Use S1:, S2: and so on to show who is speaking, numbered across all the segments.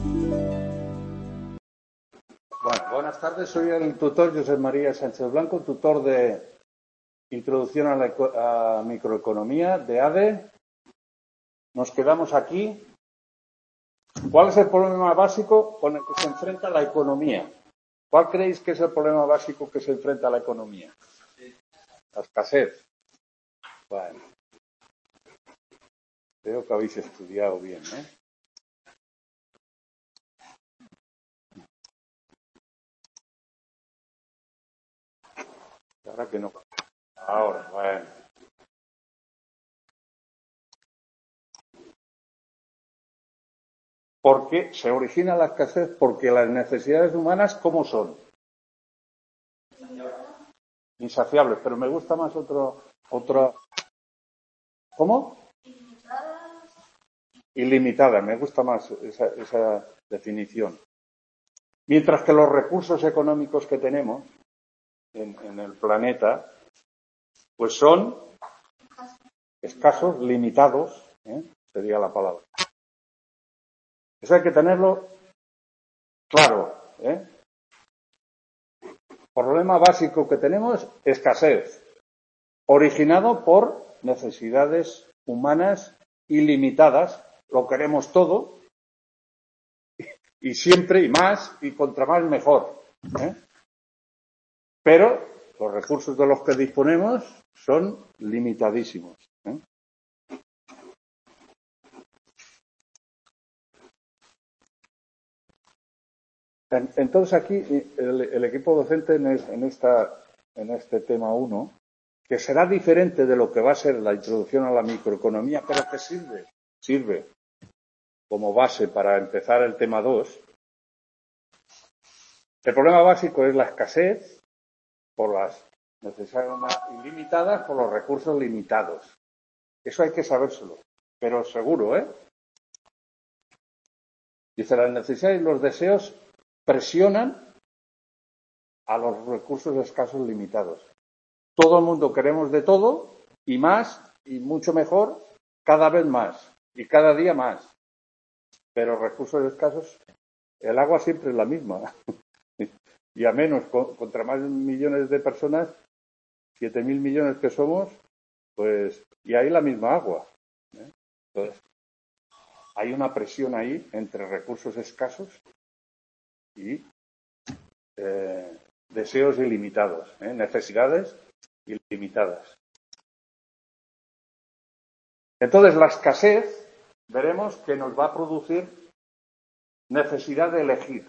S1: Bueno, buenas tardes. Soy el tutor José María Sánchez Blanco, tutor de Introducción a la Microeconomía de ADE. Nos quedamos aquí. ¿Cuál es el problema básico con el que se enfrenta la economía? ¿Cuál creéis que es el problema básico que se enfrenta la economía? La escasez. Bueno, creo que habéis estudiado bien, ¿eh? Ahora que no. Ahora, bueno. ¿Por qué se origina la escasez? Porque las necesidades humanas, ¿cómo son? Insaciables, pero me gusta más otro. ¿Cómo? Ilimitadas, me gusta más esa definición. Mientras que los recursos económicos que tenemos en el planeta, pues son escasos, limitados, sería la palabra. Eso hay que tenerlo claro. Problema básico que tenemos, escasez, originado por necesidades humanas ilimitadas, lo queremos todo, y siempre, y más, y contra más mejor. Pero los recursos de los que disponemos son limitadísimos. Entonces aquí el equipo docente en este tema 1, que será diferente de lo que va a ser la introducción a la microeconomía, pero que sirve como base para empezar el tema 2. El problema básico es la escasez por las necesidades ilimitadas, por los recursos limitados. Eso hay que sabérselo, pero seguro, Dice, las necesidades y los deseos presionan a los recursos escasos limitados. Todo el mundo queremos de todo y más y mucho mejor, cada vez más y cada día más. Pero recursos escasos, el agua siempre es la misma. Y a menos, contra más millones de personas, 7.000 millones que somos, pues, y hay la misma agua. Entonces, hay una presión ahí entre recursos escasos y deseos ilimitados, necesidades ilimitadas. Entonces, la escasez, veremos que nos va a producir necesidad de elegir.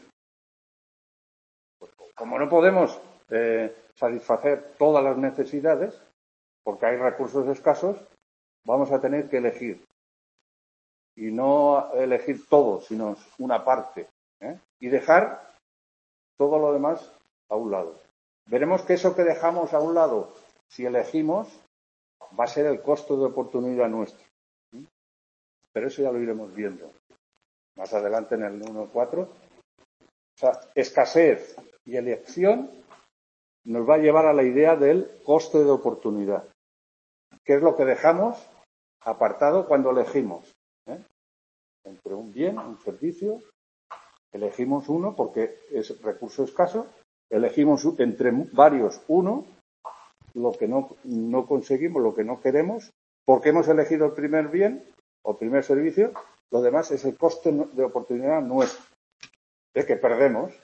S1: Como no podemos satisfacer todas las necesidades, porque hay recursos escasos, vamos a tener que elegir. Y no elegir todo, sino una parte. Y dejar todo lo demás a un lado. Veremos que eso que dejamos a un lado, si elegimos, va a ser el costo de oportunidad nuestro. Pero eso ya lo iremos viendo más adelante en el 1.4. O sea, escasez y elección nos va a llevar a la idea del coste de oportunidad, que es lo que dejamos apartado cuando elegimos. Entre un bien, un servicio, elegimos uno porque es recurso escaso, elegimos entre varios uno, lo que no conseguimos, lo que no queremos, porque hemos elegido el primer bien o el primer servicio, lo demás es el coste de oportunidad nuestro, que perdemos.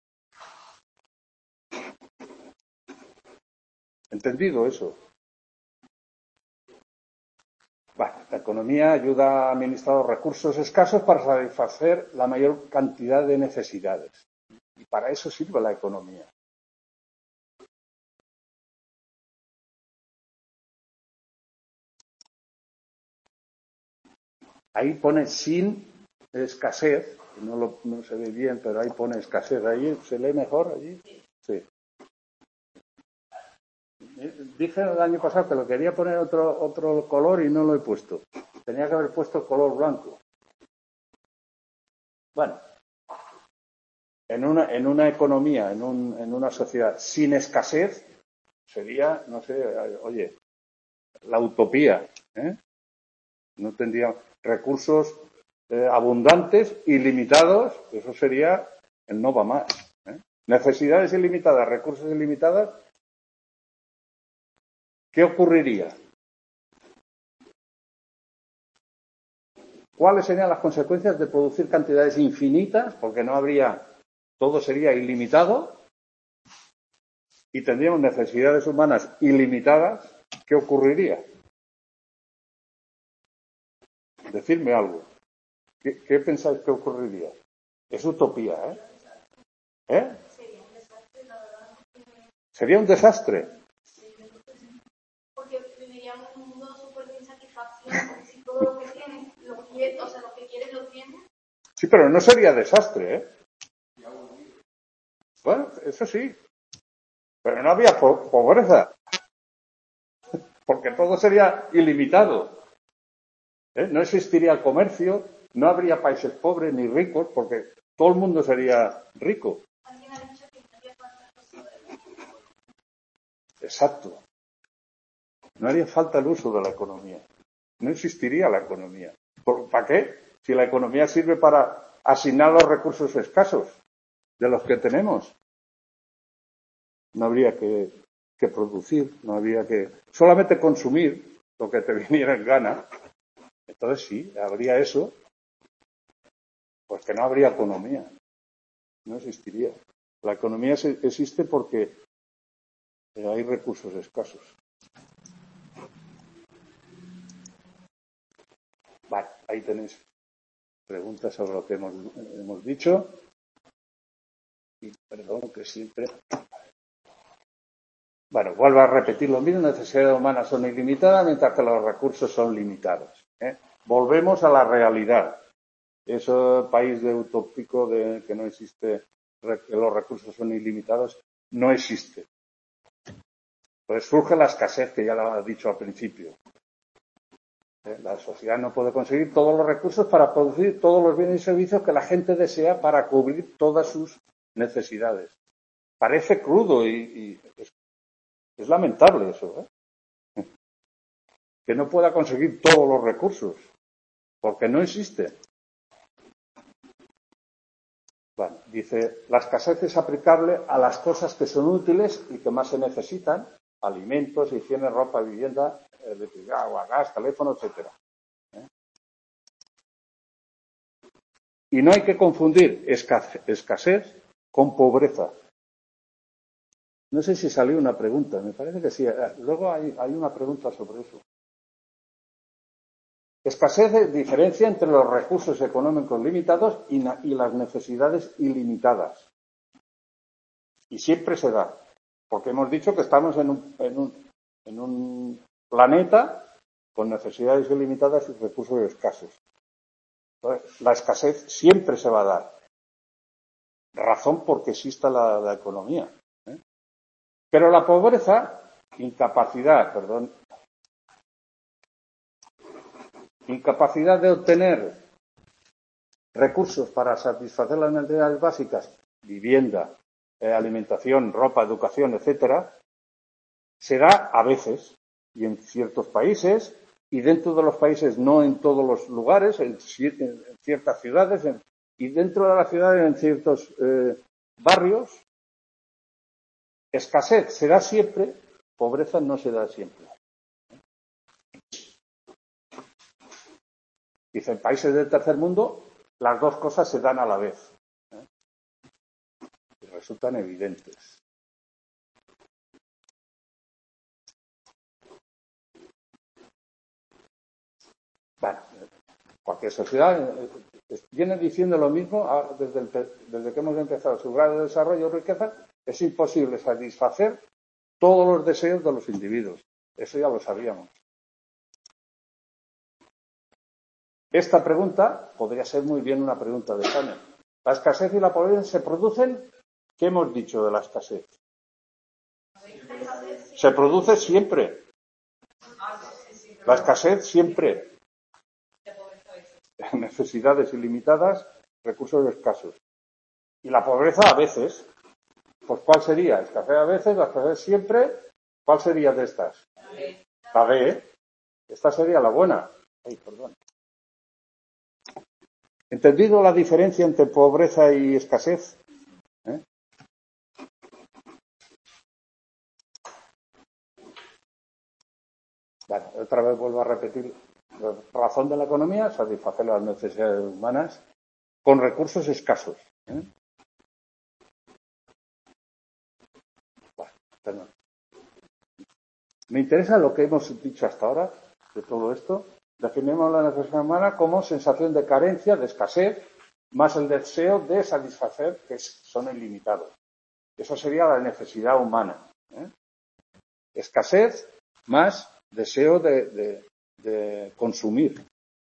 S1: ¿Entendido eso? Bueno, la economía ayuda a administrar los recursos escasos para satisfacer la mayor cantidad de necesidades. Y para eso sirve la economía. Ahí pone sin escasez, no se ve bien, pero ahí pone escasez. ¿Ahí se lee mejor? Allí. Sí. Dije el año pasado que lo quería poner otro color y no lo he puesto. Tenía que haber puesto color blanco. Bueno, en una economía, en una sociedad sin escasez, sería, no sé, oye, la utopía. No tendría recursos abundantes, ilimitados, eso sería el no va más. Necesidades ilimitadas, recursos ilimitados, ¿qué ocurriría? ¿Cuáles serían las consecuencias de producir cantidades infinitas? Porque no habría, todo sería ilimitado y tendríamos necesidades humanas ilimitadas. ¿Qué ocurriría? Decidme algo. ¿Qué pensáis que ocurriría? Es utopía, ¿eh? ¿Eh? ¿Sería un desastre?
S2: Porque viviríamos en un mundo súper de insatisfacción. Si todo lo que tienes, lo que quieres lo tienes.
S1: Sí, pero no sería desastre, ¿eh? Bueno, eso sí. Pero no había pobreza. Porque todo sería ilimitado. No existiría el comercio, no habría países pobres ni ricos, porque todo el mundo sería rico.
S2: Alguien ha dicho que no haría falta el uso de la economía.
S1: Exacto. No haría falta el uso de la economía. No existiría la economía. ¿Para qué? Si la economía sirve para asignar los recursos escasos de los que tenemos. No habría que producir, no habría que solamente consumir lo que te viniera en gana. Entonces sí, habría eso, pues que no habría economía, no existiría. La economía existe porque hay recursos escasos. Vale, ahí tenéis preguntas sobre lo que hemos dicho. Y perdón que siempre... Bueno, vuelvo a repetir lo mismo, las necesidades humanas son ilimitadas, mientras que los recursos son limitados. Volvemos a la realidad. Ese país de utópico de que no existe, que los recursos son ilimitados, no existe. Pues surge la escasez, que ya lo has dicho al principio. La sociedad no puede conseguir todos los recursos para producir todos los bienes y servicios que la gente desea para cubrir todas sus necesidades. Parece crudo y es lamentable eso, que no pueda conseguir todos los recursos, porque no existe. Bueno, dice, la escasez es aplicable a las cosas que son útiles y que más se necesitan, alimentos, higiene, ropa, vivienda, electricidad, agua, gas, teléfono, etcétera. Y no hay que confundir escasez con pobreza. No sé si salió una pregunta, me parece que sí. Luego hay una pregunta sobre eso. Escasez es diferencia entre los recursos económicos limitados y las necesidades ilimitadas. Y siempre se da, porque hemos dicho que estamos en un planeta con necesidades ilimitadas y recursos escasos. Entonces, la escasez siempre se va a dar. Razón porque exista la economía. Pero la pobreza, incapacidad de obtener recursos para satisfacer las necesidades básicas, vivienda, alimentación, ropa, educación, etcétera, se da a veces y en ciertos países y dentro de los países no en todos los lugares, en ciertas ciudades y dentro de las ciudades en ciertos barrios. Escasez se da siempre, pobreza no se da siempre. Dice, en países del tercer mundo las dos cosas se dan a la vez. Y resultan evidentes. Bueno, cualquier sociedad viene diciendo lo mismo desde que hemos empezado su grado de desarrollo y riqueza. Es imposible satisfacer todos los deseos de los individuos. Eso ya lo sabíamos. Esta pregunta podría ser muy bien una pregunta de examen. ¿La escasez y la pobreza se producen? ¿Qué hemos dicho de la escasez? Se produce siempre. La escasez siempre. Necesidades ilimitadas, recursos escasos. Y la pobreza a veces. Pues ¿cuál sería? Escasez a veces, la escasez siempre. ¿Cuál sería de estas? La B. Esta sería la buena. Ay, perdón. ¿Entendido la diferencia entre pobreza y escasez? ¿Eh? Vale, otra vez vuelvo a repetir. La razón de la economía, satisfacer las necesidades humanas con recursos escasos. ¿Eh? Bueno, perdón. Me interesa lo que hemos dicho hasta ahora de todo esto. Definimos la necesidad humana como sensación de carencia, de escasez, más el deseo de satisfacer, que son ilimitados. Eso sería la necesidad humana. ¿Eh? Escasez más deseo de consumir.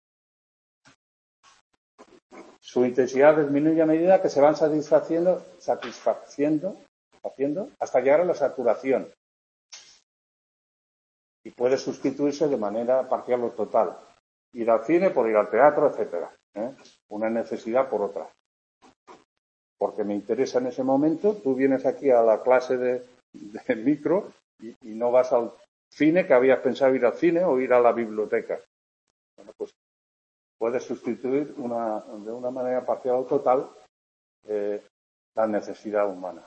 S1: Su intensidad disminuye a medida que se van satisfaciendo hasta llegar a la saturación. Y puede sustituirse de manera parcial o total. Ir al cine por ir al teatro, etcétera. Una necesidad por otra. Porque me interesa en ese momento, tú vienes aquí a la clase de micro y no vas al cine que habías pensado ir al cine o ir a la biblioteca. Bueno, pues puedes sustituir de una manera parcial o total la necesidad humana.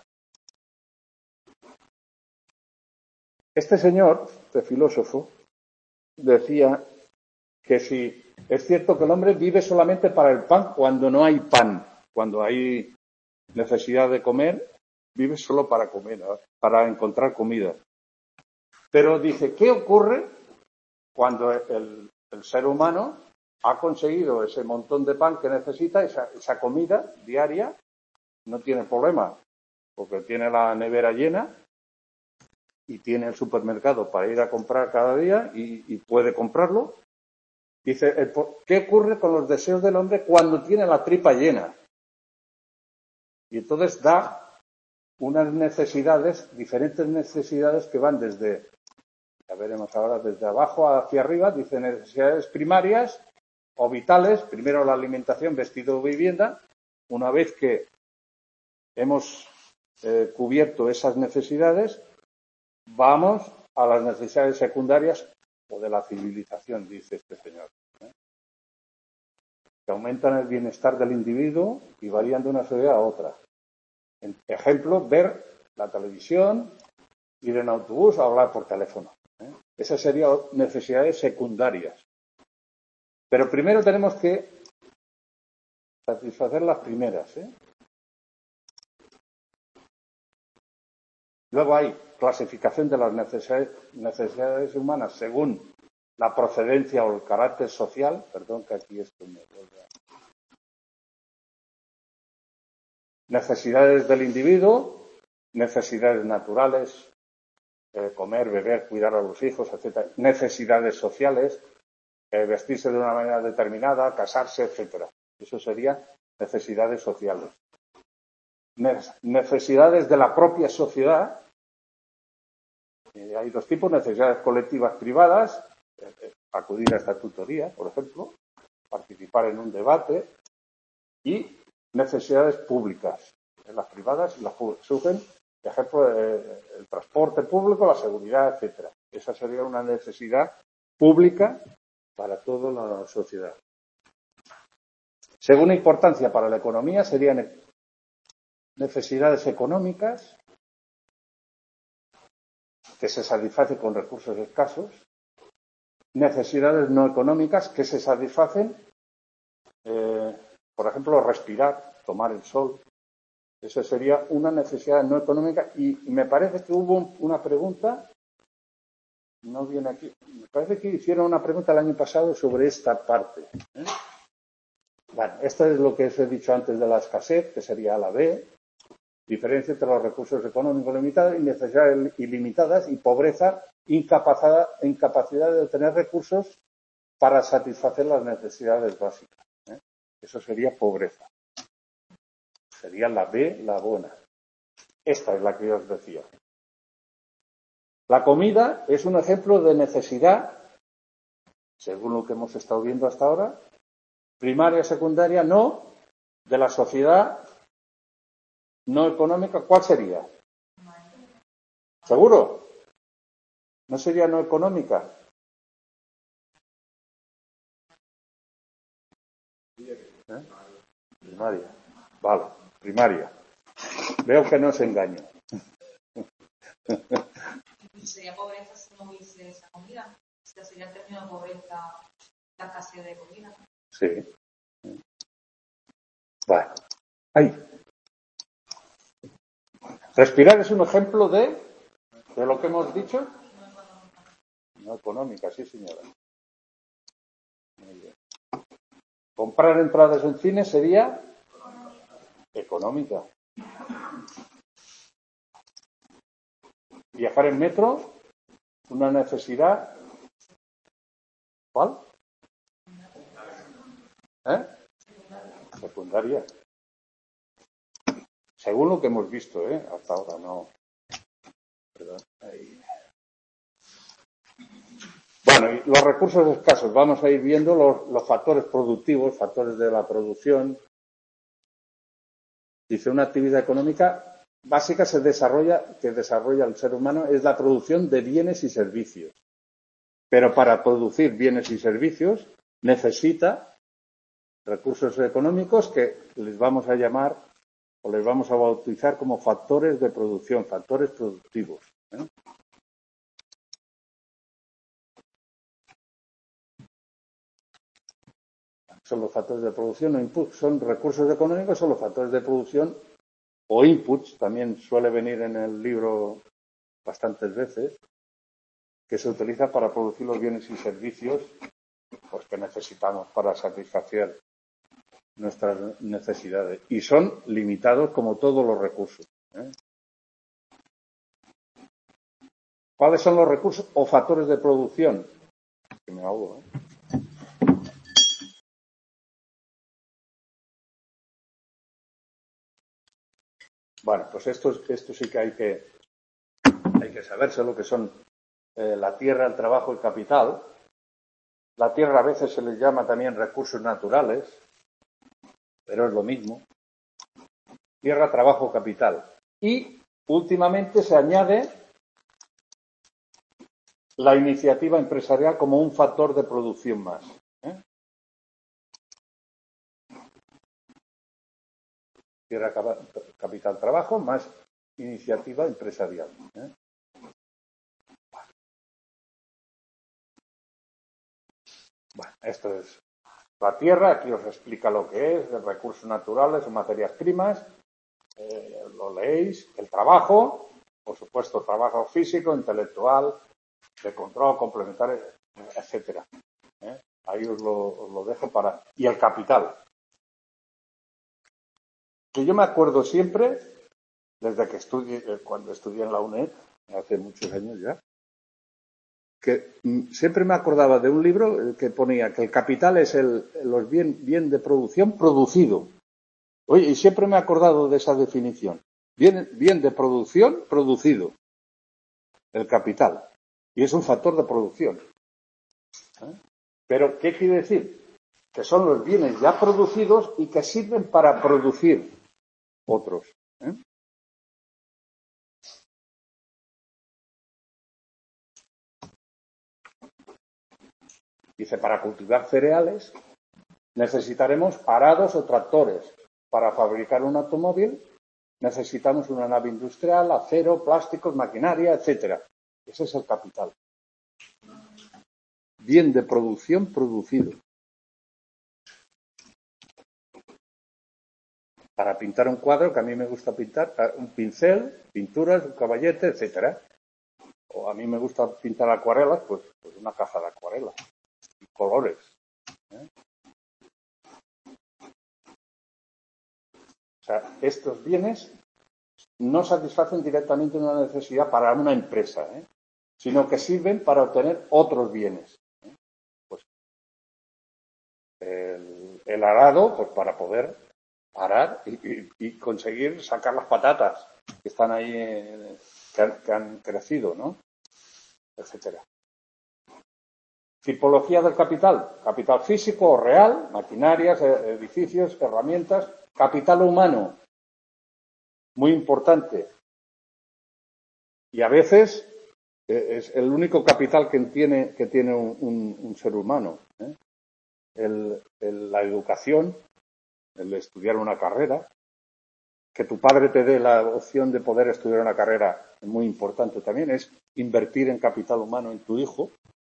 S1: Este señor, este filósofo, decía que si es cierto que el hombre vive solamente para el pan cuando no hay pan, cuando hay necesidad de comer, vive solo para comer, para encontrar comida. Pero dice, ¿qué ocurre cuando el ser humano ha conseguido ese montón de pan que necesita, esa comida diaria? No tiene problema, porque tiene la nevera llena y tiene el supermercado para ir a comprar cada día y puede comprarlo. Dice, ¿qué ocurre con los deseos del hombre cuando tiene la tripa llena? Y entonces da unas necesidades, diferentes necesidades que van desde, ya veremos ahora, desde abajo hacia arriba, dice necesidades primarias o vitales, primero la alimentación, vestido o vivienda. Una vez que hemos cubierto esas necesidades, vamos a las necesidades secundarias o de la civilización, dice este señor. Que aumentan el bienestar del individuo y varían de una sociedad a otra. Ejemplo, ver la televisión, ir en autobús o hablar por teléfono. Esas serían necesidades secundarias. Pero primero tenemos que satisfacer las primeras. Luego hay clasificación de las necesidades humanas según la procedencia o el carácter social. Perdón que aquí esto me vuelve a... Necesidades del individuo, necesidades naturales, comer, beber, cuidar a los hijos, etc. Necesidades sociales, vestirse de una manera determinada, casarse, etc. Eso serían necesidades sociales. Necesidades de la propia sociedad. Hay dos tipos, necesidades colectivas privadas, acudir a esta tutoría, por ejemplo, participar en un debate, y necesidades públicas, las privadas y las públicas. Surgen, por ejemplo, el transporte público, la seguridad, etcétera. Esa sería una necesidad pública para toda la sociedad. Según importancia para la economía, serían necesidades económicas que se satisfacen con recursos escasos, necesidades no económicas que se satisfacen, por ejemplo, respirar, tomar el sol. Esa sería una necesidad no económica. Y me parece que hubo una pregunta, no viene aquí, me parece que hicieron una pregunta el año pasado sobre esta parte. Bueno, esto es lo que os he dicho antes de la escasez, que sería la B. Diferencia entre los recursos económicos limitados y necesidades ilimitadas y pobreza, incapacidad de obtener recursos para satisfacer las necesidades básicas. Eso sería pobreza. Sería la B, la buena. Esta es la que yo os decía. La comida es un ejemplo de necesidad, según lo que hemos estado viendo hasta ahora, primaria, secundaria, no, de la sociedad no económica. ¿Cuál sería? ¿Seguro? ¿No sería no económica? ¿Eh? Primaria. Vale, primaria. Veo que no os engaño.
S3: Sería pobreza si no hubiese esa comida. Sería el término de pobreza la escasez de comida.
S1: Sí. Vale. Ahí. Respirar es un ejemplo de lo que hemos dicho. No económica, sí, señora. Muy bien. Comprar entradas en cine sería económica. Viajar en metro, una necesidad. ¿Cuál? Secundaria. Según lo que hemos visto, hasta ahora no. Perdón. Ahí. Bueno, y los recursos escasos. Vamos a ir viendo los factores productivos, factores de la producción. Dice, una actividad económica básica que desarrolla el ser humano es la producción de bienes y servicios. Pero para producir bienes y servicios necesita recursos económicos que les vamos a llamar o les vamos a bautizar como factores de producción, factores productivos. Son los factores de producción o inputs, son recursos económicos, son los factores de producción o inputs, también suele venir en el libro bastantes veces, que se utiliza para producir los bienes y servicios pues, que necesitamos para satisfacer nuestras necesidades. Y son limitados como todos los recursos. ¿Cuáles son los recursos o factores de producción? Que me ahogo, Bueno, pues esto sí que hay que saberse lo que son la tierra, el trabajo, el capital. La tierra a veces se les llama también recursos naturales, pero es lo mismo. Tierra, trabajo, capital. Y últimamente se añade la iniciativa empresarial como un factor de producción más. Tierra, capital, trabajo, más iniciativa empresarial. Bueno, esto es la tierra, aquí os explica lo que es, recursos naturales o materias primas, lo leéis, el trabajo, por supuesto, trabajo físico, intelectual, de control, complementario, etcétera. Ahí os lo dejo para... Y el capital. Que yo me acuerdo siempre, desde que cuando estudié en la UNED, hace muchos años ya, que siempre me acordaba de un libro que ponía que el capital es los bien de producción producido. Oye, y siempre me he acordado de esa definición. Bien de producción producido. El capital. Y es un factor de producción. Pero, ¿qué quiere decir? Que son los bienes ya producidos y que sirven para producir otros. Dice, para cultivar cereales necesitaremos arados o tractores. Para fabricar un automóvil necesitamos una nave industrial, acero, plásticos, maquinaria, etcétera. Ese es el capital. Bien de producción producido. Para pintar un cuadro, que a mí me gusta pintar, un pincel, pinturas, un caballete, etcétera. O a mí me gusta pintar acuarelas, pues una caja de acuarelas. Y colores. O sea, estos bienes no satisfacen directamente una necesidad para una empresa, sino que sirven para obtener otros bienes. Pues el arado, pues para poder arar y conseguir sacar las patatas que están ahí, que han crecido, ¿no? Etcétera. Tipología del capital. Capital físico o real, maquinarias, edificios, herramientas. Capital humano. Muy importante. Y a veces es el único capital que tiene un ser humano. La educación el de estudiar una carrera. Que tu padre te dé la opción de poder estudiar una carrera es muy importante también, es invertir en capital humano en tu hijo.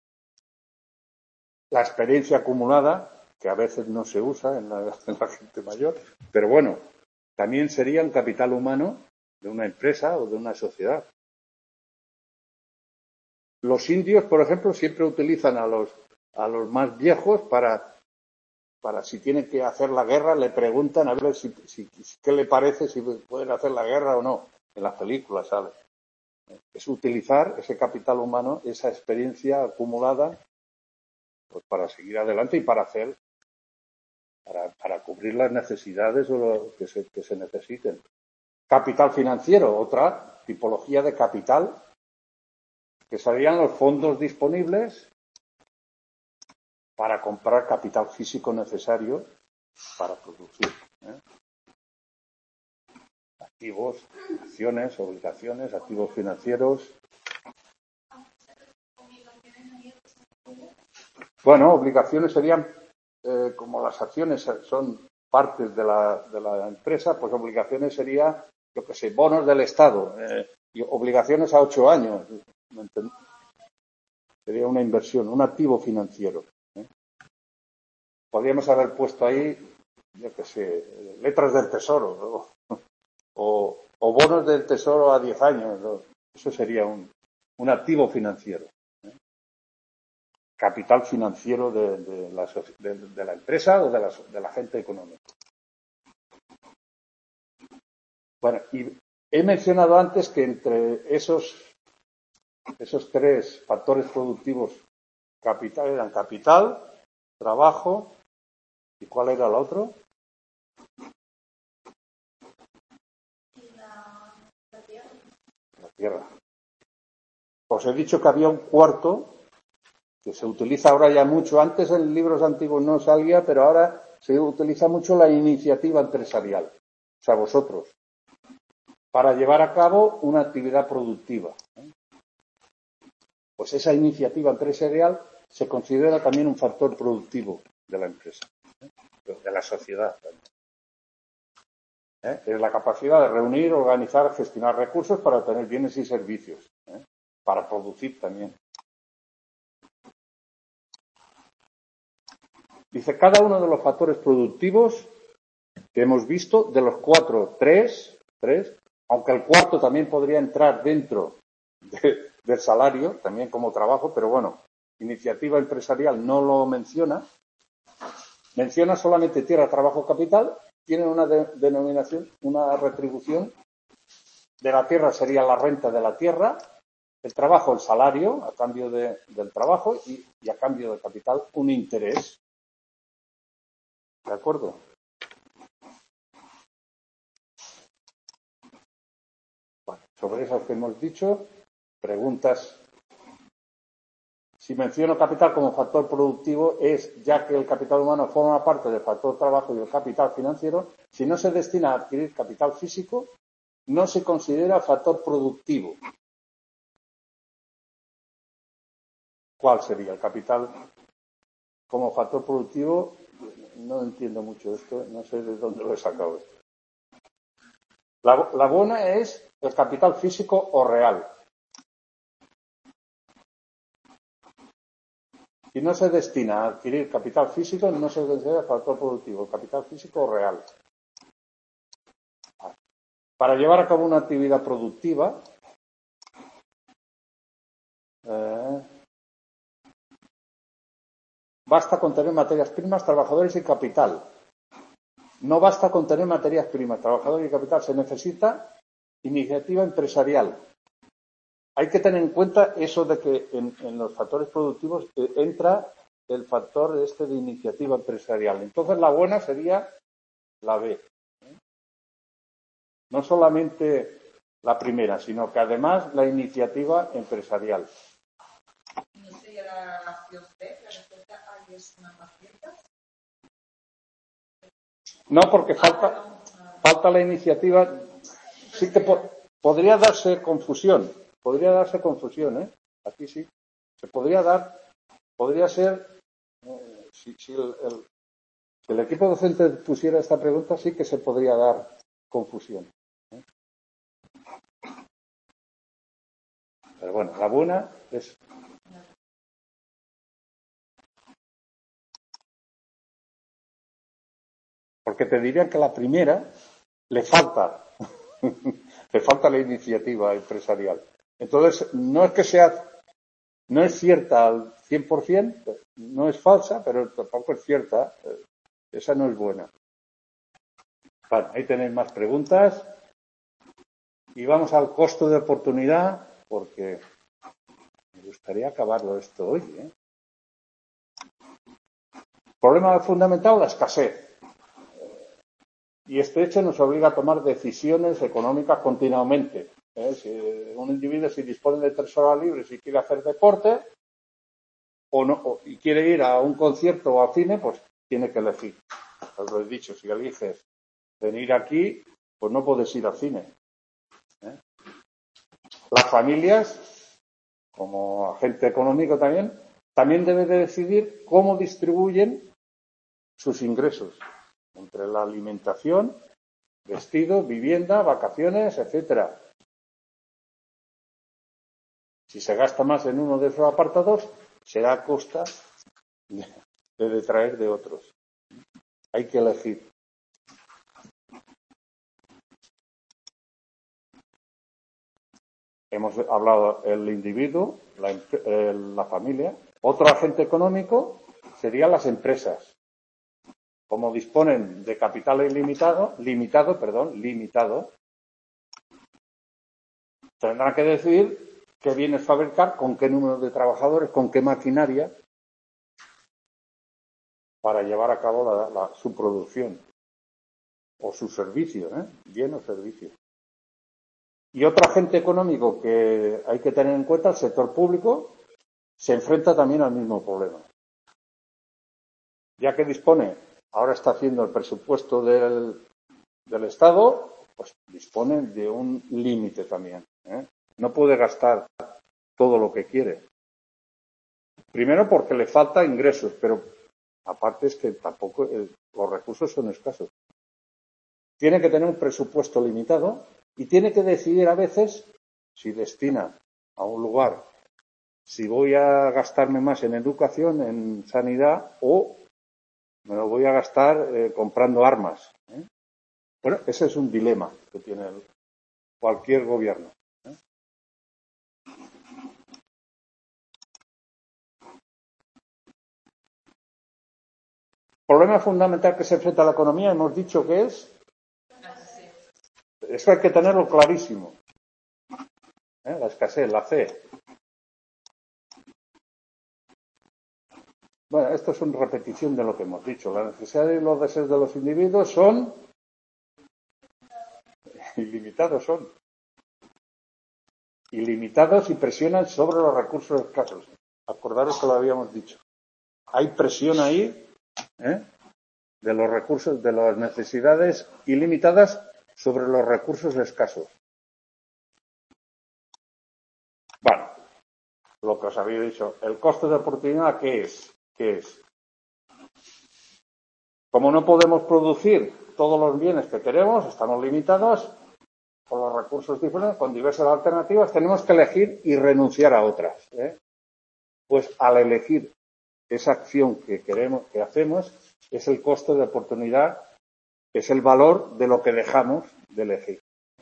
S1: La experiencia acumulada, que a veces no se usa en la gente mayor, pero bueno, también sería un capital humano de una empresa o de una sociedad. Los indios, por ejemplo, siempre utilizan a los más viejos para si tienen que hacer la guerra, le preguntan a ver qué le parece, si pueden hacer la guerra o no. En las películas sale. Es utilizar ese capital humano, esa experiencia acumulada, pues para seguir adelante y para cubrir las necesidades o lo que se necesiten. Capital financiero, otra tipología de capital, que serían los fondos disponibles para comprar capital físico necesario para producir. Activos, acciones, obligaciones, activos financieros. Bueno, obligaciones serían, como las acciones son partes de la empresa, pues obligaciones sería, yo qué sé, bonos del Estado, y obligaciones a 8 años. Sería una inversión, un activo financiero. Podríamos haber puesto ahí, yo qué sé, letras del tesoro, o bonos del tesoro a 10 años. Eso sería un activo financiero. Capital financiero de la empresa o de la gente económica. Bueno, y he mencionado antes que entre esos 3 factores productivos eran capital, trabajo, ¿y cuál era el otro? La tierra. Os he dicho que había un cuarto que se utiliza ahora ya mucho. Antes en libros antiguos no salía, pero ahora se utiliza mucho la iniciativa empresarial, o sea, vosotros, para llevar a cabo una actividad productiva. Pues esa iniciativa empresarial se considera también un factor productivo de la empresa, de la sociedad también. Es la capacidad de reunir, organizar, gestionar recursos para obtener bienes y servicios, para producir también. Dice, cada uno de los factores productivos que hemos visto, de los 4, 3, aunque el cuarto también podría entrar dentro del salario, también como trabajo, pero bueno, iniciativa empresarial no lo menciona. Menciona solamente tierra, trabajo, capital. Tienen una denominación, una retribución. De la tierra sería la renta de la tierra, el trabajo, el salario, a cambio del trabajo, y a cambio de capital, un interés. ¿De acuerdo? Bueno, sobre eso que hemos dicho, preguntas. Si menciono capital como factor productivo es ya que el capital humano forma parte del factor trabajo y el capital financiero. Si no se destina a adquirir capital físico, no se considera factor productivo. ¿Cuál sería el capital como factor productivo? No entiendo mucho esto, no sé de dónde lo he sacado esto. La buena es el capital físico o real. Si no se destina a adquirir capital físico, no se considera factor productivo, capital físico o real. Para llevar a cabo una actividad productiva, basta con tener materias primas, trabajadores y capital. No basta con tener materias primas, trabajadores y capital. Se necesita iniciativa empresarial. Hay que tener en cuenta eso de que en los factores productivos entra el factor de iniciativa empresarial. Entonces la buena sería la B. No solamente la primera, sino que además la iniciativa empresarial.
S3: ¿No sería la opción B, la respuesta A, y es una paciente?
S1: No, porque falta la iniciativa. Sí que podría darse confusión. Aquí sí. Se podría dar, podría ser, si Si el equipo docente pusiera esta pregunta, sí que se podría dar confusión. Pero bueno, la buena es... Porque te diría que la primera le falta la iniciativa empresarial. Entonces, no es que sea, no es cierta al 100%, no es falsa, pero tampoco es cierta. Esa no es buena. Bueno, ahí tenéis más preguntas. Y vamos al costo de oportunidad, porque me gustaría acabarlo esto hoy, ¿eh? Problema fundamental, la escasez. Y este hecho nos obliga a tomar decisiones económicas continuamente. Si un individuo si dispone de 3 horas libres y quiere hacer deporte y quiere ir a un concierto o al cine, pues tiene que elegir. Os lo he dicho, si eliges venir aquí, pues no puedes ir al cine. Las familias, como agente económico también deben de decidir cómo distribuyen sus ingresos entre la alimentación, vestido, vivienda, vacaciones, etcétera. Si se gasta más en uno de esos apartados, será a costa de detraer de otros. Hay que elegir. Hemos hablado el individuo, la familia. Otro agente económico serían las empresas. Como disponen de capital limitado, tendrán que decidir qué bienes fabricar, con qué número de trabajadores, con qué maquinaria, para llevar a cabo su producción o su servicio, bien o servicio. Y otro agente económico que hay que tener en cuenta, el sector público, se enfrenta también al mismo problema. Ya que ahora está haciendo el presupuesto del Estado, pues dispone de un límite también. No puede gastar todo lo que quiere. Primero porque le falta ingresos, pero aparte es que tampoco los recursos son escasos. Tiene que tener un presupuesto limitado y tiene que decidir a veces si destina a un lugar, si voy a gastarme más en educación, en sanidad, o me lo voy a gastar comprando armas. Bueno, ese es un dilema que tiene cualquier gobierno. Problema fundamental que se enfrenta a la economía, hemos dicho que es... Eso hay que tenerlo clarísimo. La escasez, la C. Bueno, esto es una repetición de lo que hemos dicho. Las necesidades y los deseos de los individuos son ilimitados, ilimitados y presionan sobre los recursos escasos. Acordaros que lo habíamos dicho. Hay presión ahí de los recursos, de las necesidades ilimitadas sobre los recursos escasos. Bueno, lo que os había dicho, el coste de oportunidad, ¿qué es? Como no podemos producir todos los bienes que queremos, estamos limitados por los recursos diferentes, con diversas alternativas, tenemos que elegir y renunciar a otras. Pues al elegir esa acción que queremos, que hacemos, es el coste de oportunidad, es el valor de lo que dejamos de elegir.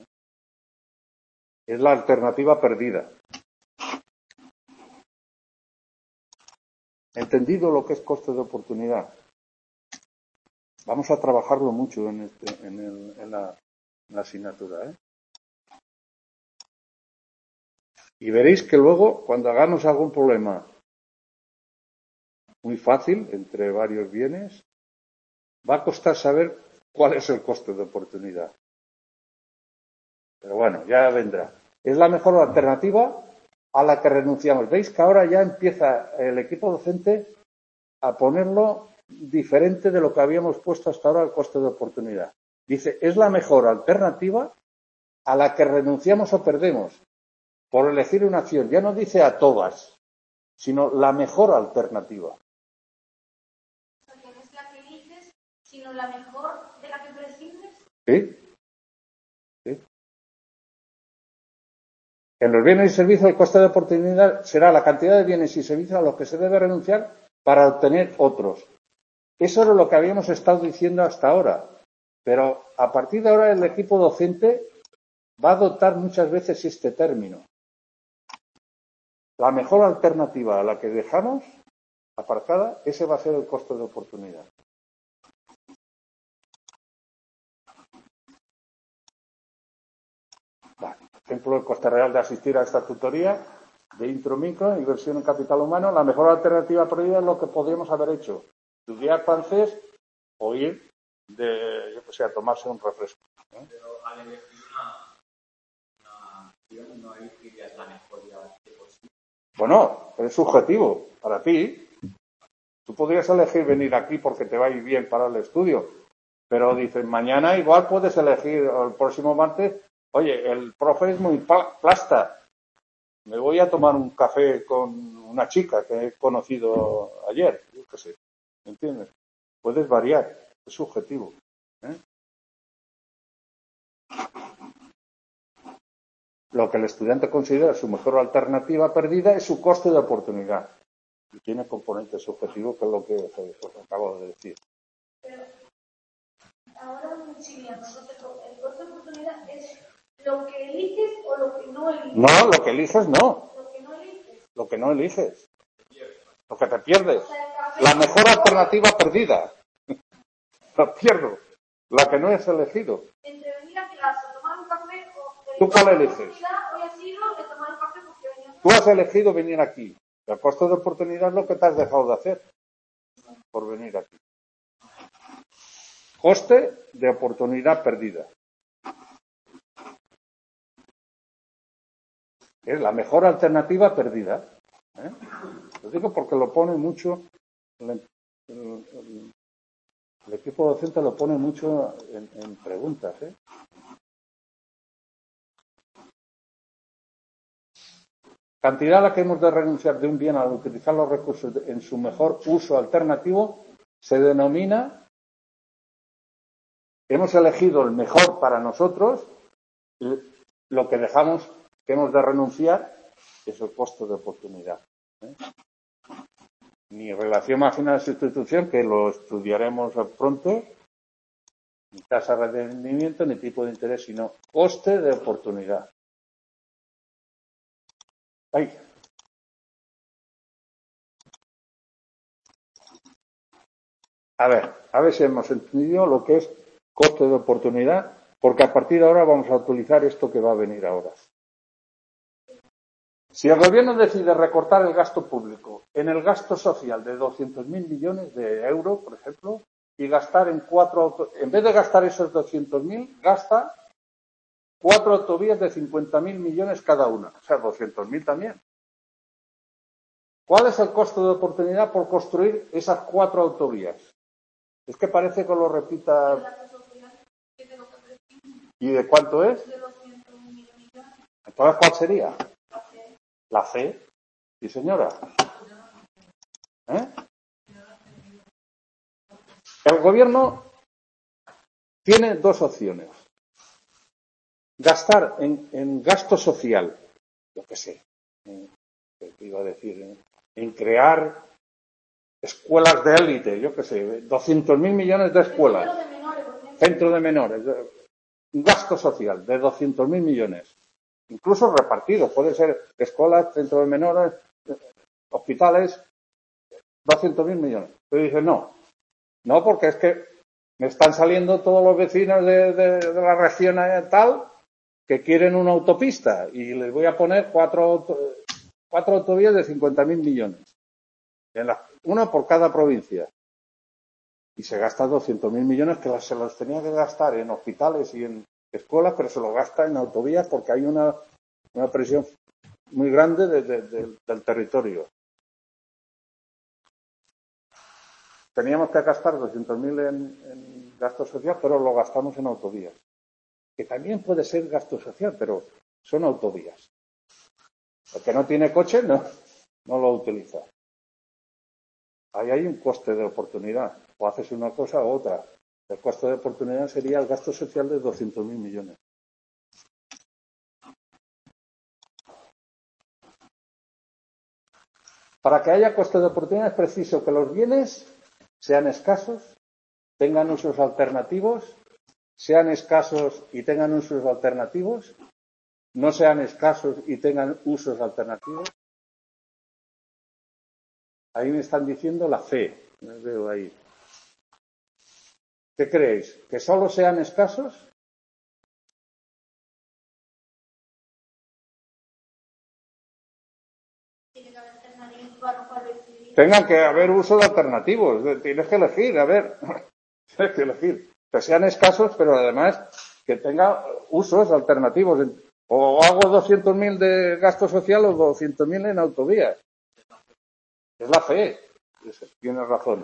S1: Es la alternativa perdida. ¿Entendido lo que es coste de oportunidad? Vamos a trabajarlo mucho en la asignatura. Y veréis que luego, cuando hagamos algún problema muy fácil, entre varios bienes, va a costar saber cuál es el coste de oportunidad. Pero bueno, ya vendrá. Es la mejor alternativa a la que renunciamos. Veis que ahora ya empieza el equipo docente a ponerlo diferente de lo que habíamos puesto hasta ahora el coste de oportunidad. Dice, es la mejor alternativa a la que renunciamos o perdemos por elegir una acción. Ya no dice a todas, sino la mejor alternativa.
S2: O sea, que no es la que eliges, sino la mejor de la que prescindes.
S1: Sí, sí. En los bienes y servicios el coste de oportunidad será la cantidad de bienes y servicios a los que se debe renunciar para obtener otros. Eso es lo que habíamos estado diciendo hasta ahora. Pero a partir de ahora el equipo docente va a adoptar muchas veces este término. La mejor alternativa a la que dejamos aparcada, ese va a ser el coste de oportunidad. Vale. Por ejemplo, el coste real de asistir a esta tutoría de intro-micro, inversión en capital humano, la mejor alternativa previa es lo que podríamos haber hecho. Estudiar francés o ir a tomarse un refresco.
S4: Pero al elegir una acción no elegirías la mejor de posible.
S1: Bueno, es subjetivo para ti. Tú podrías elegir venir aquí porque te va a ir bien para el estudio, pero dices, mañana igual puedes elegir, o el próximo martes, oye, el profe es muy plasta, me voy a tomar un café con una chica que he conocido ayer, yo qué sé, ¿me entiendes? Puedes variar, es subjetivo. Lo que el estudiante considera su mejor alternativa perdida es su coste de oportunidad. Y tiene componentes subjetivos, que es lo que os acabo de decir.
S2: Pero ahora sí, nosotros el coste de oportunidad es lo que eliges o lo que no eliges.
S1: No, lo que eliges no.
S2: Lo que no eliges.
S1: Lo que no eliges. Lo que te pierdes.
S2: O sea, el café
S1: La mejor alternativa perdida. La pierdo. La que no es elegido.
S2: entre venir a clase, tomar un café o...
S1: ¿Tú cuál eliges?
S2: Hoy ha sido de tomar un café porque venía...
S1: Tú has elegido venir aquí. El coste de oportunidad es lo que te has dejado de hacer por venir aquí. Coste de oportunidad perdida. Es la mejor alternativa perdida. Lo digo porque lo pone mucho, el equipo docente lo pone mucho en preguntas. Cantidad a la que hemos de renunciar de un bien al utilizar los recursos en su mejor uso alternativo se denomina, hemos elegido el mejor para nosotros, lo que dejamos, que hemos de renunciar, es el costo de oportunidad. Ni relación marginal de sustitución, que lo estudiaremos pronto, ni tasa de rendimiento, ni tipo de interés, sino coste de oportunidad. Ahí. A ver si hemos entendido lo que es coste de oportunidad, porque a partir de ahora vamos a utilizar esto que va a venir ahora. Si el gobierno decide recortar el gasto público en el gasto social de 200.000 millones de euros, por ejemplo, y gastar en vez de gastar esos 200.000, gasta 4 autovías de 50.000 millones cada una, o sea, 200.000 también. ¿Cuál es el costo de oportunidad por construir esas 4 autovías? Es que parece que lo repita. ¿Y de cuánto es?
S2: De 200.000 millones.
S1: Entonces, ¿cuál sería? La C. Sí, señora. El gobierno tiene dos opciones. Gastar en gasto social, yo qué sé, iba a decir, en crear escuelas de élite, yo qué sé, 200.000 millones de escuelas, centro de menores, un gasto social de 200.000 millones, incluso repartido, puede ser escuelas, centro de menores, hospitales, 200.000 millones. Pero dice, no, porque es que me están saliendo todos los vecinos de la región tal que quieren una autopista y les voy a poner cuatro autovías de 50.000 millones. Una por cada provincia. Y se gasta 200.000 millones que se los tenía que gastar en hospitales y en escuelas, pero se los gasta en autovías porque hay una presión muy grande del territorio. Teníamos que gastar 200.000 en gasto social, pero lo gastamos en autovías. Que también puede ser gasto social, pero son autovías. El que no tiene coche no lo utiliza. Ahí hay un coste de oportunidad. O haces una cosa u otra. El coste de oportunidad sería el gasto social de 200.000 millones. Para que haya coste de oportunidad es preciso que los bienes sean escasos, tengan usos alternativos, sean escasos y tengan usos alternativos, no sean escasos y tengan usos alternativos. Ahí me están diciendo la fe, me veo ahí. ¿Qué creéis? ¿Que solo sean escasos?
S2: Tiene que haber alternativas para decidir.
S1: Tengan que haber usos alternativos. Tienes que elegir, a ver. Tienes que elegir. Que sean escasos, pero además que tengan usos alternativos. O hago 200.000 de gasto social o 200.000 en autovías. Es la fe. Tienes razón.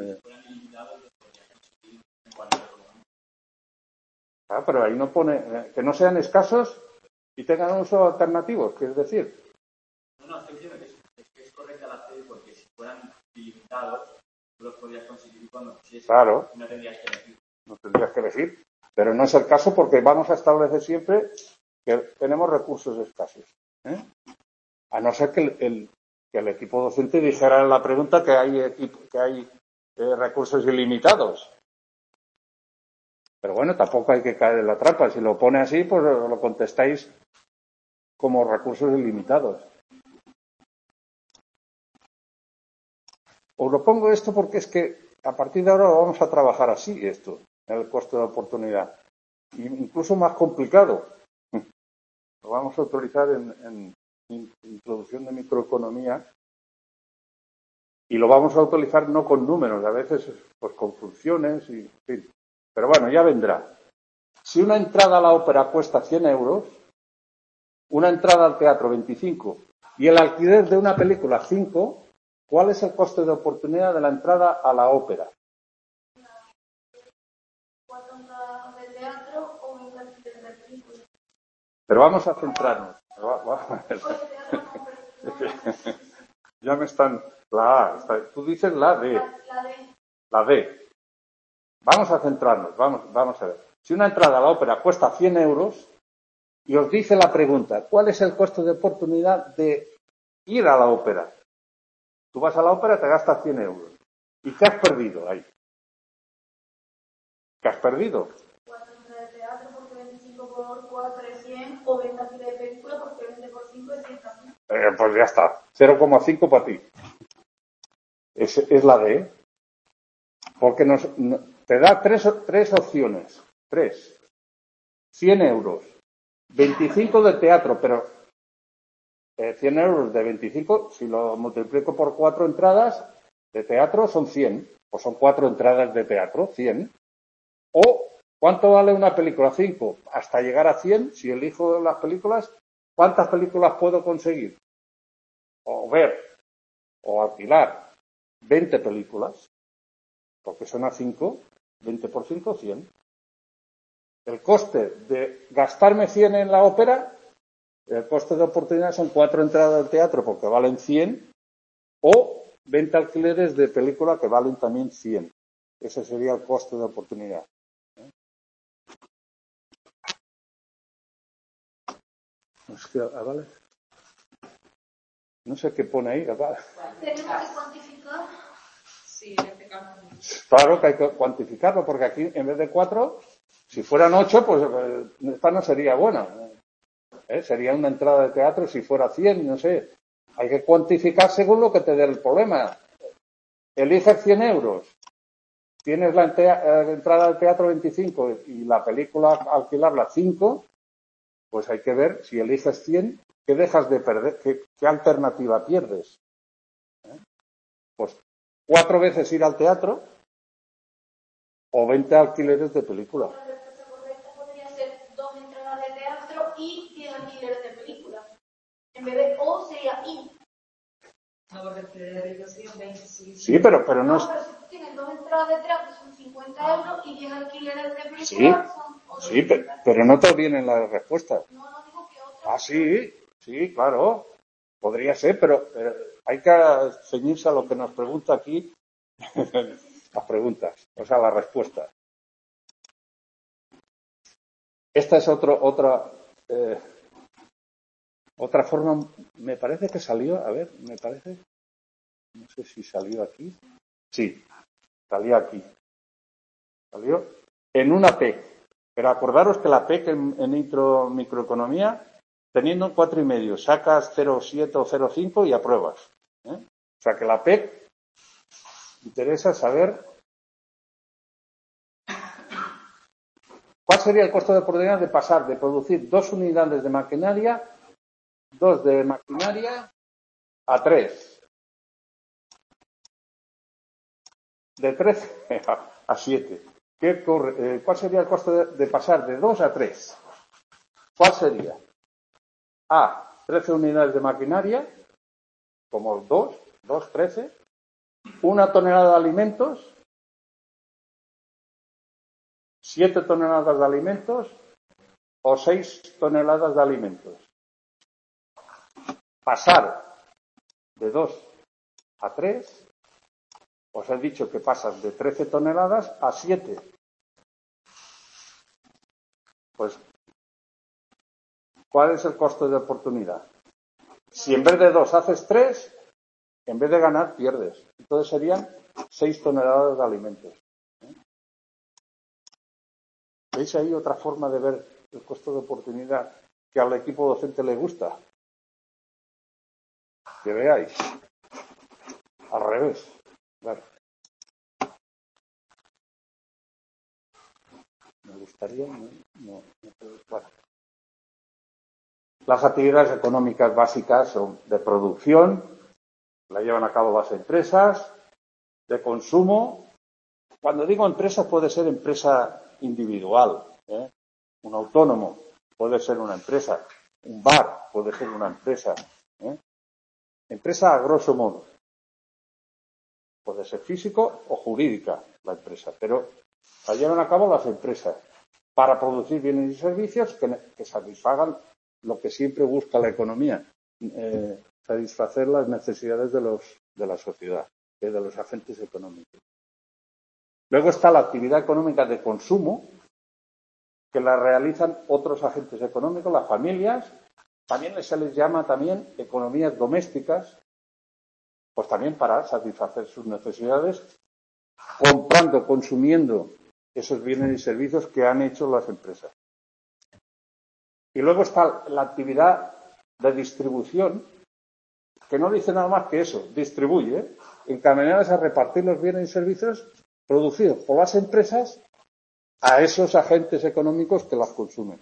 S1: Pero ahí no pone que no sean escasos y tengan usos alternativos. ¿Qué es decir?
S4: No, estoy diciendo que es correcta la fe porque si fueran ilimitados, tú los podrías conseguir cuando quisieras.
S1: Claro.
S4: No tendrías que elegir.
S1: No tendrías que elegir. Pero no es el caso porque vamos a establecer siempre que tenemos recursos escasos. A no ser que el equipo docente dijera en la pregunta que hay recursos ilimitados. Pero bueno, tampoco hay que caer en la trampa. Si lo pone así, pues lo contestáis como recursos ilimitados. Os lo pongo esto porque es que a partir de ahora vamos a trabajar así esto, el coste de oportunidad. Incluso más complicado. Lo vamos a utilizar en introducción de microeconomía y lo vamos a utilizar no con números, a veces pues con funciones y en fin. Pero bueno, ya vendrá. Si una entrada a la ópera cuesta 100 euros, una entrada al teatro 25 y el alquiler de una película 5, ¿cuál es el coste de oportunidad de la entrada a la ópera?
S2: 4 entradas de teatro o un alquiler de película.
S1: Pero vamos a centrarnos. Ya me están... La A. Tú dices la D.
S2: La D.
S1: La D. Vamos a centrarnos. Vamos a ver. Si una entrada a la ópera cuesta 100 euros y os dice la pregunta, ¿cuál es el coste de oportunidad de ir a la ópera? Tú vas a la ópera, te gastas 100 euros. ¿Y qué has perdido ahí? ¿Qué has perdido?
S2: 4 entradas de teatro porque 25 por 4 es 100 o 20 alquiler de película porque 20 por 5 es 100 también.
S1: Pues ya está. 0,5 para ti. Es la D. Porque te da tres opciones. 100 euros. 25 de teatro, pero 100 euros de 25, si lo multiplico por 4 entradas de teatro, son 100. Pues son 4 entradas de teatro, 100. O, ¿cuánto vale una película? 5. Hasta llegar a 100, si elijo las películas, ¿cuántas películas puedo conseguir? O ver, o alquilar 20 películas, porque son a 5, 20 por 5, 100. El coste de gastarme 100 en la ópera, el coste de oportunidad son 4 entradas de teatro porque valen 100, o 20 alquileres de película que valen también 100. Ese sería el coste de oportunidad. ¿Vale? No sé qué pone ahí. ¿Vale?
S2: Tenemos que cuantificar.
S3: Sí, en este caso.
S1: Claro que hay que cuantificarlo, porque aquí en vez de 4, si fueran 8, pues esta no sería buena. Sería una entrada de teatro si fuera 100, no sé. Hay que cuantificar según lo que te dé el problema. Eliges 100 euros. Tienes la entrada de teatro 25 y la película alquilarla 5, pues hay que ver si eliges 100, ¿qué dejas de perder? ¿Qué alternativa pierdes? Pues 4 veces ir al teatro o 20 alquileres de película.
S2: La respuesta correcta podría ser 2 entradas de teatro y 10 alquileres de película. En vez de O sería I.
S3: No, porque el de sí, 20,
S1: Sí, pero no
S2: No,
S1: es...
S2: pero si tú tienes 2 entradas de teatro son 50 euros y 10 alquileres de película
S1: Sí,
S2: son otros
S1: sí,
S2: 50.
S1: pero no te vienen las respuestas.
S2: No digo que otra.
S1: Ah, sí, claro. Podría ser, pero hay que ceñirse a lo que nos pregunta aquí las preguntas, o sea, las respuestas. Esta es otra forma, me parece que salió, a ver, me parece, no sé si salió aquí. Sí, salió aquí. Salió en una PEC. Pero acordaros que la PEC en microeconomía, teniendo un 4,5, sacas 0,7 o 0,5 y apruebas. O sea que la PEC interesa saber cuál sería el costo de oportunidad de pasar de producir 2 unidades de maquinaria, 2 de maquinaria, a 3. De 13 a 7. ¿Cuál sería el costo de pasar de 2 a 3? ¿Cuál sería? A, 13 unidades de maquinaria, como 2, 13, 1 tonelada de alimentos, 7 toneladas de alimentos o 6 toneladas de alimentos. Pasar de 2 a 3, os he dicho que pasas de 13 toneladas a 7. Pues, ¿cuál es el costo de oportunidad? Si en vez de 2 haces 3, en vez de ganar, pierdes. Entonces serían 6 toneladas de alimentos. ¿Veis ahí otra forma de ver el costo de oportunidad que al equipo docente le gusta? Que veáis. Al revés. Claro. Me gustaría, no. Bueno. Las actividades económicas básicas son de producción, la llevan a cabo las empresas, de consumo. Cuando digo empresa, puede ser empresa individual, un autónomo puede ser una empresa, un bar puede ser una empresa, empresa a grosso modo. Puede ser físico o jurídica la empresa, pero la llevan a cabo las empresas para producir bienes y servicios que satisfagan lo que siempre busca la economía, satisfacer las necesidades de la sociedad, de los agentes económicos. Luego está la actividad económica de consumo, que la realizan otros agentes económicos, las familias. También se les llama economías domésticas, pues también para satisfacer sus necesidades, comprando, consumiendo esos bienes y servicios que han hecho las empresas. Y luego está la actividad de distribución, que no dice nada más que eso, distribuye, encaminadas a repartir los bienes y servicios producidos por las empresas a esos agentes económicos que las consumen.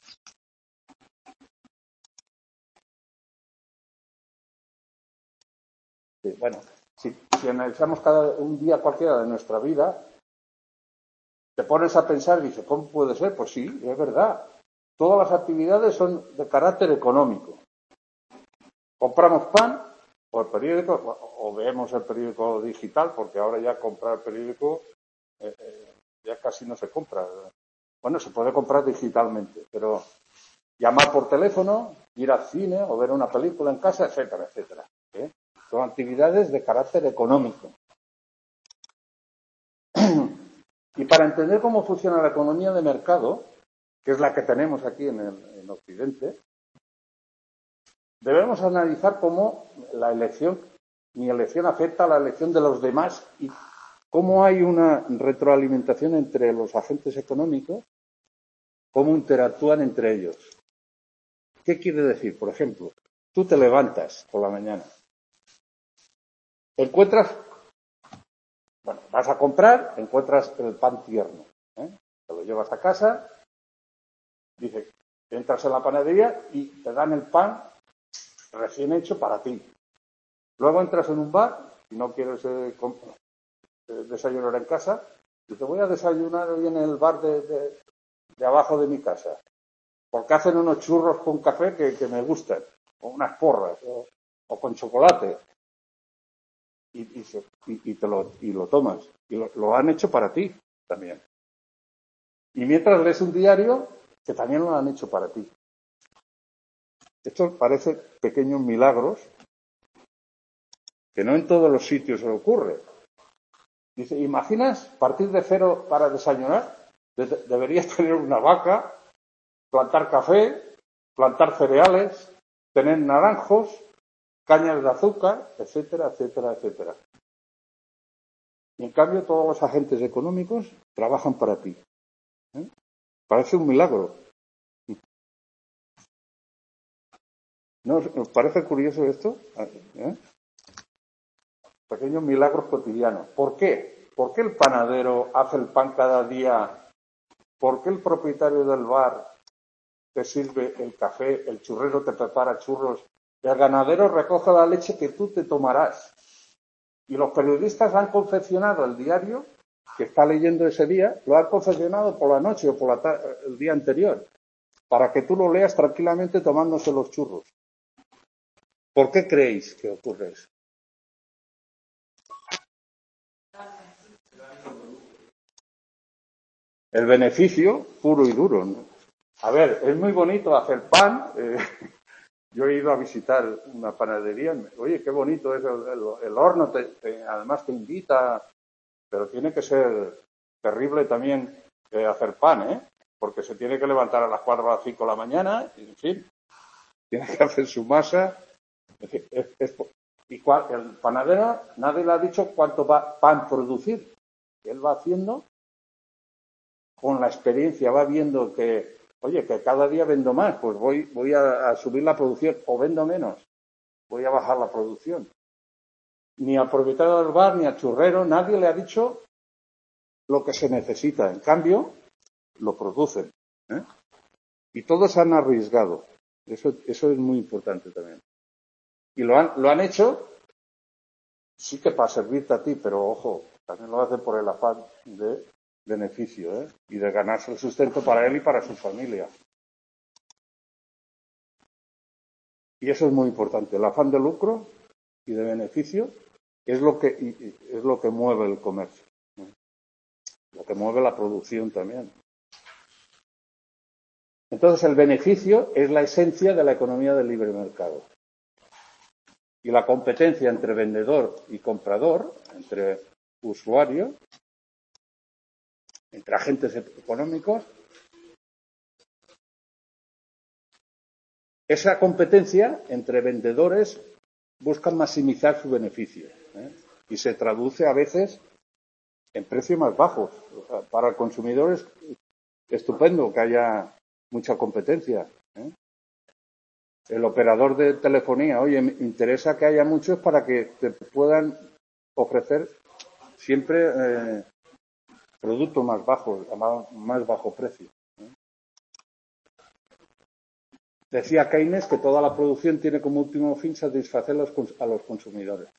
S1: Sí, bueno, si analizamos un día cualquiera de nuestra vida, te pones a pensar y dices, ¿cómo puede ser? Pues sí, es verdad. Todas las actividades son de carácter económico. Compramos pan o el periódico, o vemos el periódico digital, porque ahora ya comprar periódico ya casi no se compra. Bueno, se puede comprar digitalmente, pero llamar por teléfono, ir al cine o ver una película en casa, etcétera, etcétera. Son actividades de carácter económico. Y para entender cómo funciona la economía de mercado, que es la que tenemos aquí en Occidente, debemos analizar cómo mi elección afecta a la elección de los demás y cómo hay una retroalimentación entre los agentes económicos, cómo interactúan entre ellos. ¿Qué quiere decir? Por ejemplo, tú te levantas por la mañana, vas a comprar, encuentras el pan tierno, te lo llevas a casa, dice, entras en la panadería y te dan el pan recién hecho para ti. Luego entras en un bar y no quieres desayunar en casa, y te voy a desayunar hoy en el bar de abajo de mi casa, porque hacen unos churros con café que me gustan, o unas porras, o con chocolate. Y lo tomas. Y lo han hecho para ti también. Y mientras lees un diario, que también lo han hecho para ti. Esto parece pequeños milagros que no en todos los sitios se ocurre. Dice, ¿imaginas partir de cero para desayunar? Deberías tener una vaca plantar café, plantar cereales, tener naranjos, cañas de azúcar, etcétera, etcétera, etcétera. Y en cambio todos los agentes económicos trabajan para ti. Parece un milagro. ¿No os parece curioso esto? Pequeños milagros cotidianos. ¿Por qué? ¿Por qué el panadero hace el pan cada día? ¿Por qué el propietario del bar te sirve el café, el churrero te prepara churros, el ganadero recoge la leche que tú te tomarás? Y los periodistas han confeccionado el diario que está leyendo ese día, lo han confeccionado por la noche o por el día anterior, para que tú lo leas tranquilamente tomándose los churros. ¿Por qué creéis que ocurre eso? El beneficio puro y duro, ¿no? A ver, es muy bonito hacer pan. Yo he ido a visitar una panadería. Oye, qué bonito es el horno. Además te invita, pero tiene que ser terrible también hacer pan, ¿eh? Porque se tiene que levantar a las 4 o las 5 de la mañana. Y, en fin, tiene que hacer su masa. El panadero, nadie le ha dicho cuánto va pan producir. Él va haciendo con la experiencia, va viendo que, oye, que cada día vendo más, pues voy a subir la producción, o vendo menos, voy a bajar la producción. Ni al propietario del bar, ni al churrero, nadie le ha dicho lo que se necesita. En cambio, lo producen, ¿eh? Y todos han arriesgado. Eso es muy importante también. Y lo han hecho, sí que para servirte a ti, pero ojo, también lo hacen por el afán de beneficio, ¿eh? Y de ganarse el sustento para él y para su familia. Y eso es muy importante. El afán de lucro y de beneficio es lo que mueve el comercio, ¿no? Lo que mueve la producción también. Entonces el beneficio es la esencia de la economía del libre mercado. Y la competencia entre vendedor y comprador, entre usuario, entre agentes económicos, esa competencia entre vendedores buscan maximizar su beneficio, ¿eh? Y se traduce a veces en precios más bajos. O sea, para el consumidor es estupendo que haya mucha competencia, ¿eh? El operador de telefonía, oye, me interesa que haya muchos para que te puedan ofrecer siempre productos más bajos, a más bajo precio, ¿eh? Decía Keynes que toda la producción tiene como último fin satisfacer a los consumidores.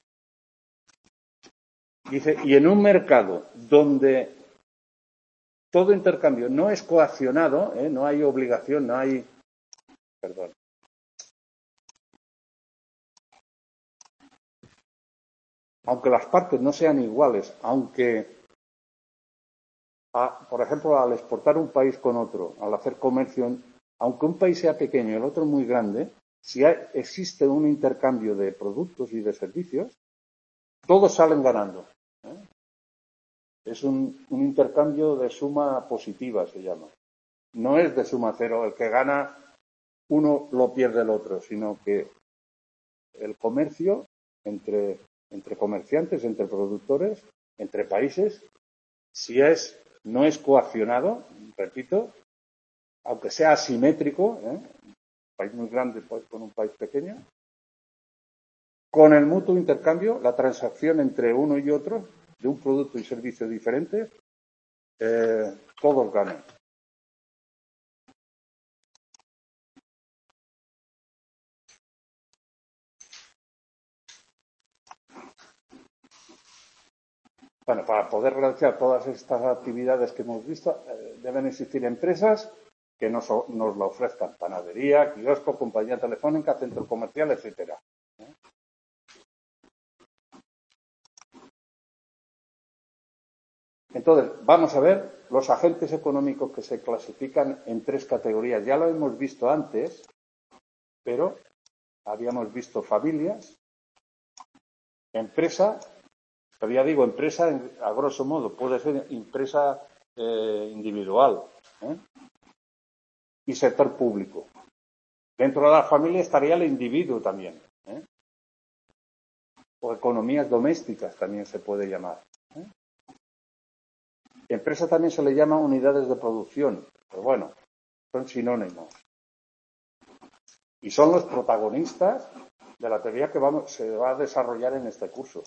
S1: Dice, y en un mercado donde todo intercambio no es coaccionado, no hay obligación, no hay... Perdón. Aunque las partes no sean iguales, aunque, por ejemplo, al exportar un país con otro, al hacer comercio, aunque un país sea pequeño y el otro muy grande, si existe un intercambio de productos y de servicios, todos salen ganando, ¿eh? Es un intercambio de suma positiva, se llama. No es de suma cero, el que gana uno lo pierde el otro, sino que el comercio entre comerciantes, entre productores, entre países, si no es coaccionado, repito, aunque sea asimétrico, un país muy grande con un país pequeño, con el mutuo intercambio, la transacción entre uno y otro de un producto y servicio diferente, todos ganan. Bueno, para poder realizar todas estas actividades que hemos visto, deben existir empresas que nos la ofrezcan. Panadería, kiosco, compañía telefónica, centro comercial, etcétera. Entonces, vamos a ver los agentes económicos que se clasifican en 3 categorías. Ya lo hemos visto antes, pero habíamos visto familias, empresa, pero ya digo, empresa a grosso modo, puede ser empresa individual, ¿eh? y sector público. Dentro de la familia estaría el individuo también, ¿eh? O economías domésticas también se puede llamar, ¿eh? Empresa también se le llama unidades de producción, pero bueno, son sinónimos. Y son los protagonistas de la teoría que se va a desarrollar en este curso.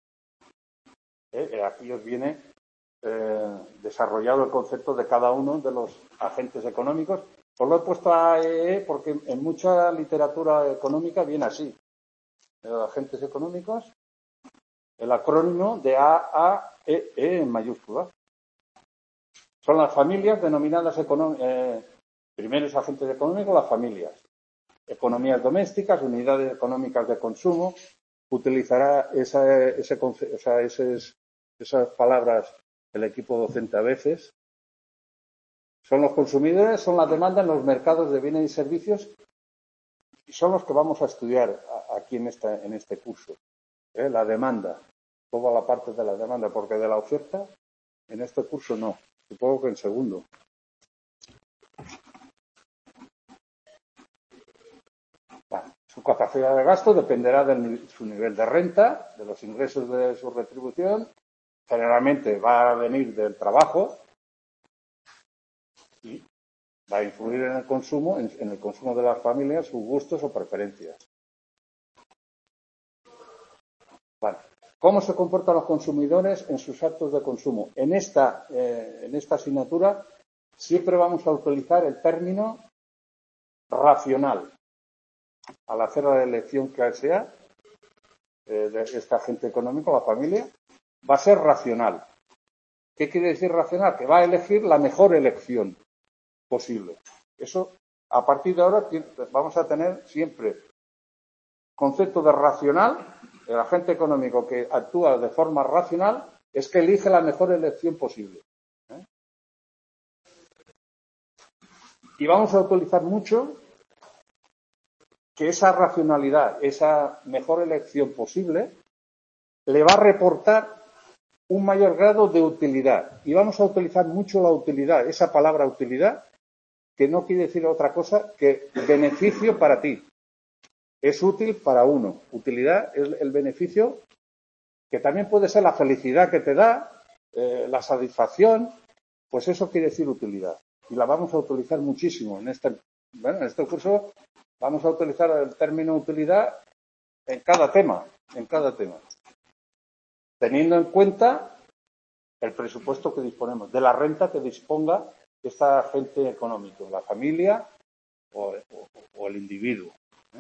S1: Aquí os viene desarrollado el concepto de cada uno de los agentes económicos. Os lo he puesto AEE porque en mucha literatura económica viene así. Agentes económicos, el acrónimo de AAEE en mayúscula. Son las familias denominadas primeros agentes económicos, las familias. Economías domésticas, unidades económicas de consumo. Utilizará esas palabras el equipo docente a veces. Son los consumidores, son las demandas en los mercados de bienes y servicios y son los que vamos a estudiar aquí en este curso. La demanda, toda la parte de la demanda, porque de la oferta en este curso no, supongo que en segundo. Bueno, su capacidad de gasto dependerá de su nivel de renta, de los ingresos de su retribución. Generalmente va a venir del trabajo y va a influir en el consumo, en el consumo de las familias, sus gustos o preferencias. Bueno, ¿cómo se comportan los consumidores en sus actos de consumo? En esta asignatura siempre vamos a utilizar el término racional. Al hacer la elección que sea de este agente económico, la familia, va a ser racional. ¿Qué quiere decir racional? Que va a elegir la mejor elección posible. Eso, a partir de ahora, vamos a tener siempre concepto de racional. El agente económico que actúa de forma racional es que elige la mejor elección posible. Y vamos a utilizar mucho que esa racionalidad, esa mejor elección posible, le va a reportar un mayor grado de utilidad. Y vamos a utilizar mucho la utilidad, esa palabra utilidad, que no quiere decir otra cosa que beneficio para ti. Es útil para uno. Utilidad es el beneficio, que también puede ser la felicidad que te da, la satisfacción, pues eso quiere decir utilidad. Y la vamos a utilizar muchísimo. En este curso vamos a utilizar el término utilidad en cada tema. Teniendo en cuenta el presupuesto que disponemos, de la renta que disponga este agente económico, la familia o el individuo.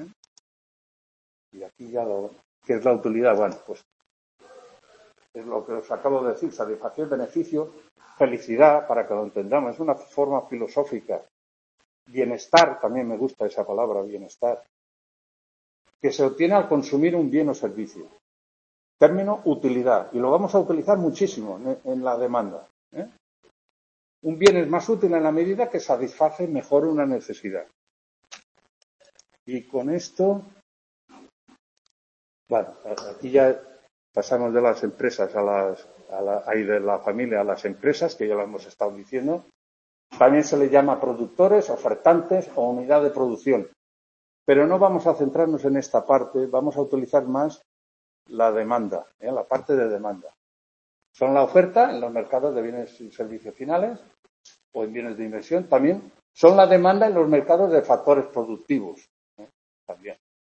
S1: Y aquí ya ¿qué es la utilidad? Bueno, pues es lo que os acabo de decir, satisfacción, beneficio, felicidad, para que lo entendamos, es una forma filosófica. Bienestar, también me gusta esa palabra, bienestar, que se obtiene al consumir un bien o servicio. Término utilidad, y lo vamos a utilizar muchísimo en la demanda. Un bien es más útil en la medida que satisface mejor una necesidad. Y con esto, bueno, aquí ya pasamos de las empresas de la familia a las empresas, que ya lo hemos estado diciendo. También se le llama productores, ofertantes o unidad de producción. Pero no vamos a centrarnos en esta parte, vamos a utilizar más la demanda, la parte de demanda. Son la oferta en los mercados de bienes y servicios finales o en bienes de inversión. También son la demanda en los mercados de factores productivos. También.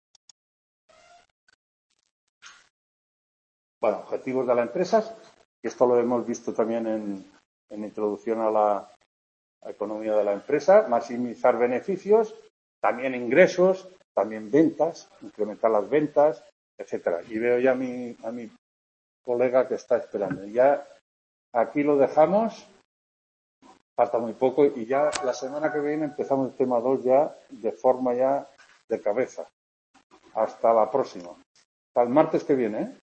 S1: Bueno, objetivos de las empresas, y esto lo hemos visto también en introducción a la economía de la empresa, maximizar beneficios, también ingresos, también ventas, incrementar las ventas, etcétera. Y veo ya a mi colega que está esperando. Ya aquí lo dejamos, falta muy poco, y ya la semana que viene empezamos el tema 2 ya de forma ya de cabeza. Hasta la próxima. Hasta el martes que viene,